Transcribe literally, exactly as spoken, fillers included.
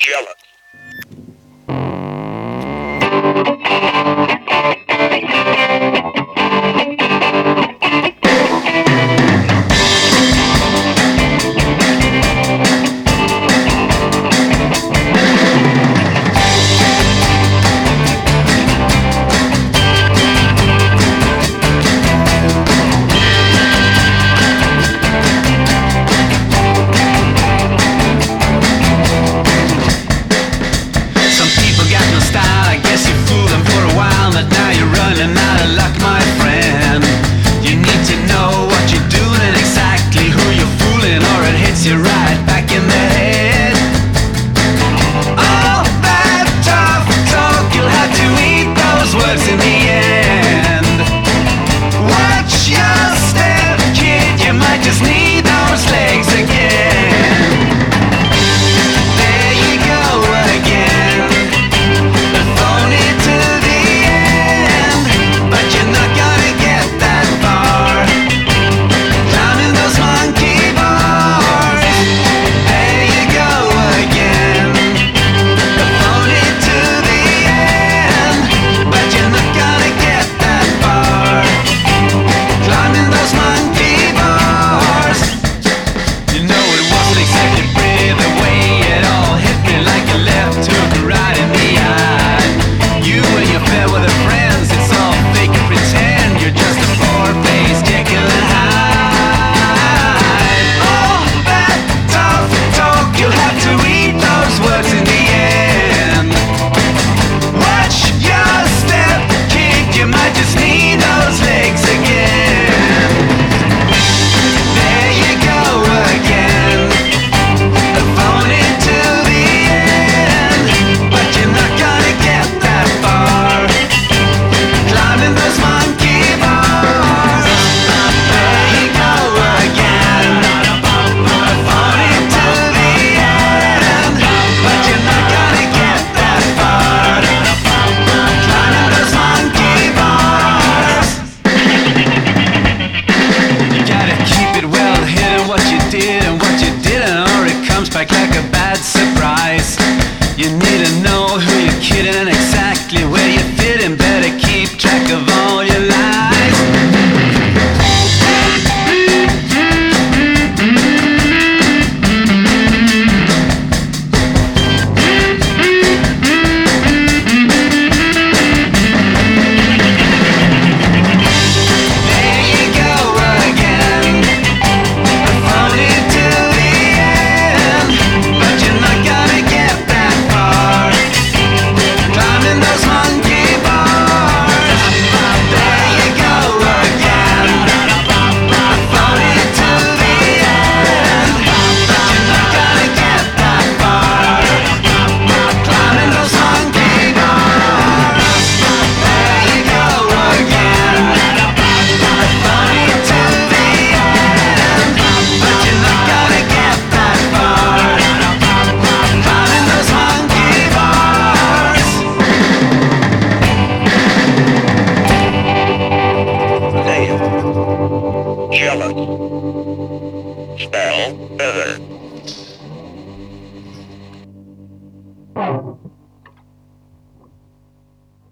jealous. You right back in the head. All that tough talk, you'll have to eat those words in the end. Watch your step, kid, you might just need those legs again. There you go again, phone it to the end, but you're not gonna get that far, climbing those monkey bars. Back like a bad surprise. You need to know who you're kidding and exactly where you fit, and better keep track of all your lies. Jealous. Spell better.